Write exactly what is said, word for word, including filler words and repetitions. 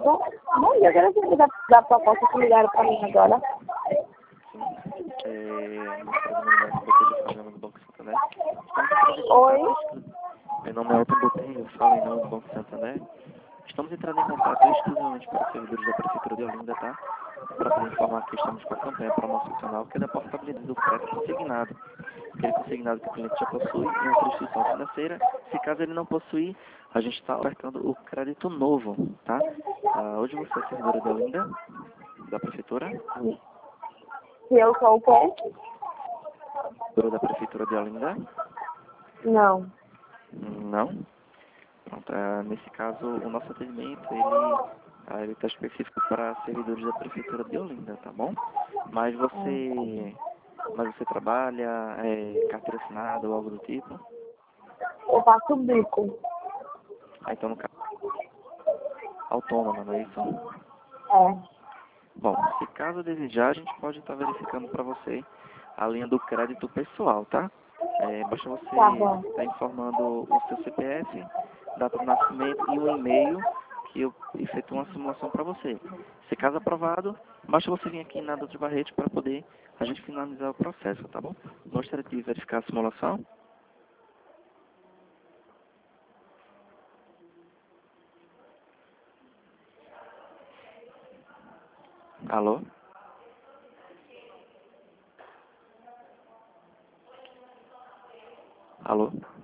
Bom, bom dia, eu quero saber da, da proposta que ligaram para mim agora. Sim. É, nós trazemos o Botelho falando do Banco Santander. Oi? Meu nome é Elton Botelho, eu falo em nome do Banco Santander. Estamos entrando em contato exclusivamente para os servidores da Prefeitura de Olinda, tá? Para poder informar que estamos com a campanha promocional, que é da portabilidade do crédito consignado. Aquele consignado que o cliente já possui em outra instituição financeira. Se caso ele não possuir, a gente está ofertando o crédito novo, tá? Ah, hoje você é servidora de Olinda, da Prefeitura? Se eu sou o quê? Servidora da Prefeitura de Olinda? Não. Não? Pronto, é, nesse caso, o nosso atendimento, ele ah, ele está específico para servidores da Prefeitura de Olinda, tá bom? Mas você, mas você trabalha, é, carteira assinada ou algo do tipo? Eu faço bico. Ah, então, no caso, autônoma, não é isso? É. Bom, se caso desejar, a gente pode estar verificando para você a linha do crédito pessoal, tá? É, basta você Tá bom. estar informando o seu C P F, data de nascimento e um e-mail que eu efetuo uma simulação para você. Se caso aprovado, basta você vir aqui na Doutor Barreto para poder a gente finalizar o processo, tá bom? Gostaria de verificar a simulação? Alô? Alô?